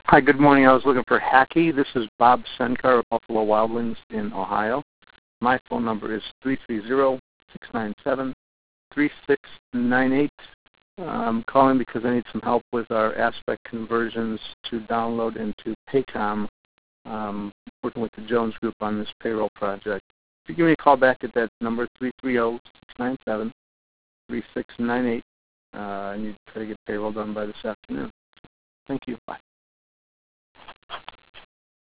Hi, good morning. I was looking for Hackey. This is Bob Senkar of Buffalo Wild Wings in Ohio. My phone number is 330-697-3698. I'm calling because I need some help with our Aspect conversions to download into Paycom. Working with the Jones Group on this payroll project. If you give me a call back at that number, 330-697-3698, I need to try to get payroll done by this afternoon. Thank you. Bye.